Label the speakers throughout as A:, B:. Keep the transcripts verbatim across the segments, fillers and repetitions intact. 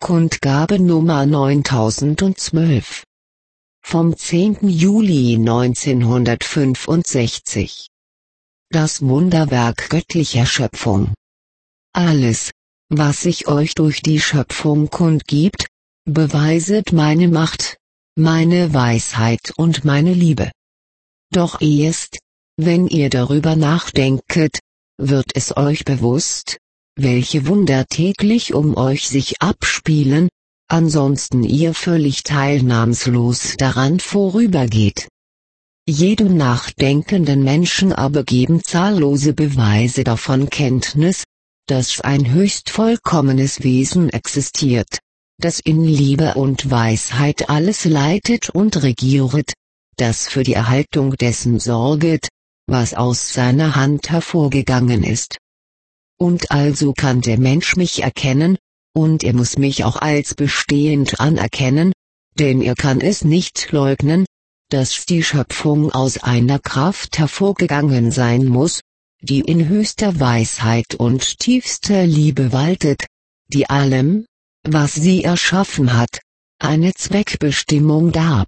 A: Kundgabe Nummer neuntausendzwölf. Vom zehnten Juli neunzehnhundertfünfundsechzig. Das Wunderwerk göttlicher Schöpfung. Alles, was sich euch durch die Schöpfung kundgibt, beweiset meine Macht, meine Weisheit und meine Liebe. Doch erst, wenn ihr darüber nachdenket, wird es euch bewusst, welche Wunder täglich um euch sich abspielen, ansonsten ihr völlig teilnahmslos daran vorübergeht. Jedem nachdenkenden Menschen aber geben zahllose Beweise davon Kenntnis, dass ein höchst vollkommenes Wesen existiert, das in Liebe und Weisheit alles leitet und regiert, das für die Erhaltung dessen sorget, was aus seiner Hand hervorgegangen ist. Und also kann der Mensch mich erkennen, und er muss mich auch als bestehend anerkennen, denn er kann es nicht leugnen, dass die Schöpfung aus einer Kraft hervorgegangen sein muss, die in höchster Weisheit und tiefster Liebe waltet, die allem, was sie erschaffen hat, eine Zweckbestimmung gab.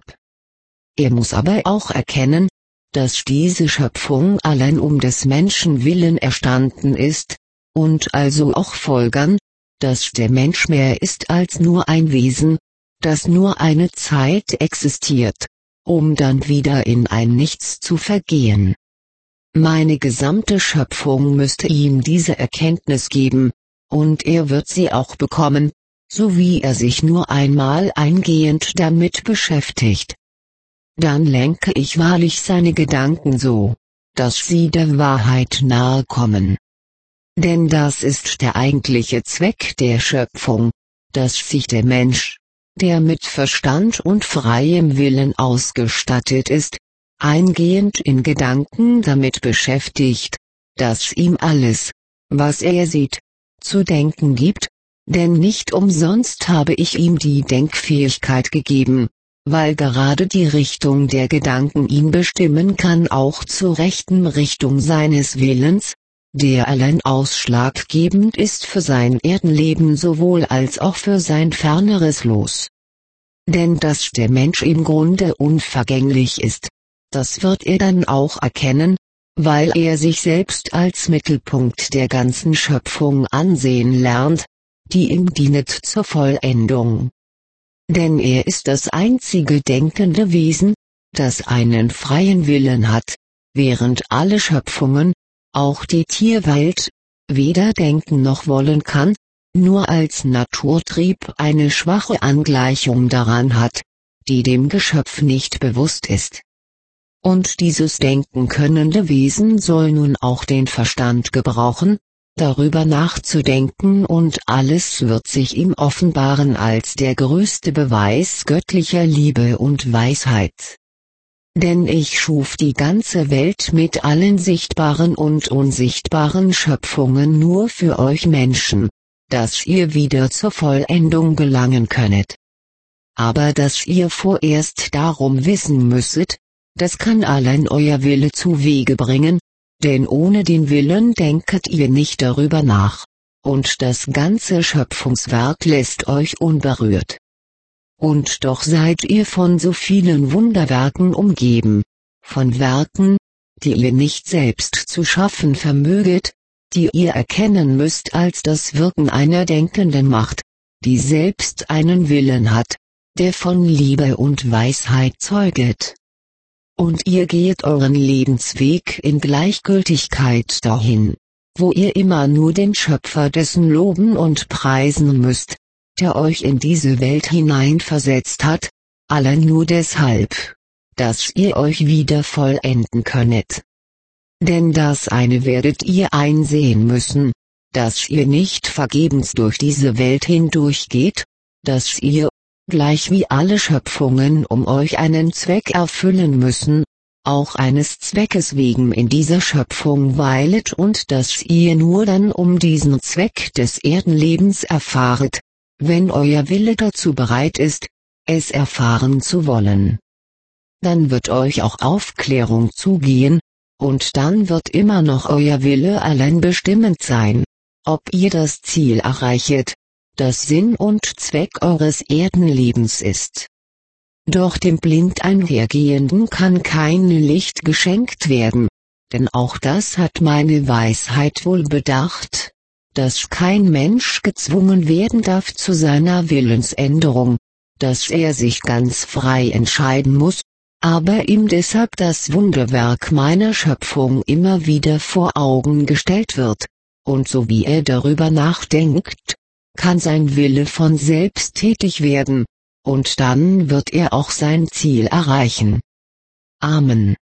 A: Er muss aber auch erkennen, dass diese Schöpfung allein um des Menschen willen erstanden ist, und also auch folgern, dass der Mensch mehr ist als nur ein Wesen, das nur eine Zeit existiert, um dann wieder in ein Nichts zu vergehen. Meine gesamte Schöpfung müsste ihm diese Erkenntnis geben, und er wird sie auch bekommen, so wie er sich nur einmal eingehend damit beschäftigt. Dann lenke ich wahrlich seine Gedanken so, dass sie der Wahrheit nahe kommen. Denn das ist der eigentliche Zweck der Schöpfung, dass sich der Mensch, der mit Verstand und freiem Willen ausgestattet ist, eingehend in Gedanken damit beschäftigt, dass ihm alles, was er sieht, zu denken gibt, denn nicht umsonst habe ich ihm die Denkfähigkeit gegeben, weil gerade die Richtung der Gedanken ihn bestimmen kann, auch zur rechten Richtung seines Willens, der allein ausschlaggebend ist für sein Erdenleben sowohl als auch für sein ferneres Los. Denn dass der Mensch im Grunde unvergänglich ist, das wird er dann auch erkennen, weil er sich selbst als Mittelpunkt der ganzen Schöpfung ansehen lernt, die ihm dienet zur Vollendung. Denn er ist das einzige denkende Wesen, das einen freien Willen hat, während alle Schöpfungen, auch die Tierwelt, weder denken noch wollen kann, nur als Naturtrieb eine schwache Angleichung daran hat, die dem Geschöpf nicht bewusst ist. Und dieses denken könnende Wesen soll nun auch den Verstand gebrauchen, darüber nachzudenken, und alles wird sich ihm offenbaren als der größte Beweis göttlicher Liebe und Weisheit. Denn ich schuf die ganze Welt mit allen sichtbaren und unsichtbaren Schöpfungen nur für euch Menschen, dass ihr wieder zur Vollendung gelangen könnet. Aber dass ihr vorerst darum wissen müsset, das kann allein euer Wille zu Wege bringen, denn ohne den Willen denket ihr nicht darüber nach, und das ganze Schöpfungswerk lässt euch unberührt. Und doch seid ihr von so vielen Wunderwerken umgeben, von Werken, die ihr nicht selbst zu schaffen vermöget, die ihr erkennen müsst als das Wirken einer denkenden Macht, die selbst einen Willen hat, der von Liebe und Weisheit zeuget. Und ihr geht euren Lebensweg in Gleichgültigkeit dahin, wo ihr immer nur den Schöpfer dessen loben und preisen müsst, der euch in diese Welt hineinversetzt hat, allein nur deshalb, dass ihr euch wieder vollenden könnet. Denn das eine werdet ihr einsehen müssen, dass ihr nicht vergebens durch diese Welt hindurchgeht, dass ihr, gleich wie alle Schöpfungen um euch einen Zweck erfüllen müssen, auch eines Zweckes wegen in dieser Schöpfung weilet, und dass ihr nur dann um diesen Zweck des Erdenlebens erfahret, wenn euer Wille dazu bereit ist, es erfahren zu wollen. Dann wird euch auch Aufklärung zugehen, und dann wird immer noch euer Wille allein bestimmend sein, ob ihr das Ziel erreichet, das Sinn und Zweck eures Erdenlebens ist. Doch dem blind Einhergehenden kann kein Licht geschenkt werden, denn auch das hat meine Weisheit wohl bedacht, dass kein Mensch gezwungen werden darf zu seiner Willensänderung, dass er sich ganz frei entscheiden muss, aber ihm deshalb das Wunderwerk meiner Schöpfung immer wieder vor Augen gestellt wird, und so wie er darüber nachdenkt, kann sein Wille von selbst tätig werden, und dann wird er auch sein Ziel erreichen. Amen.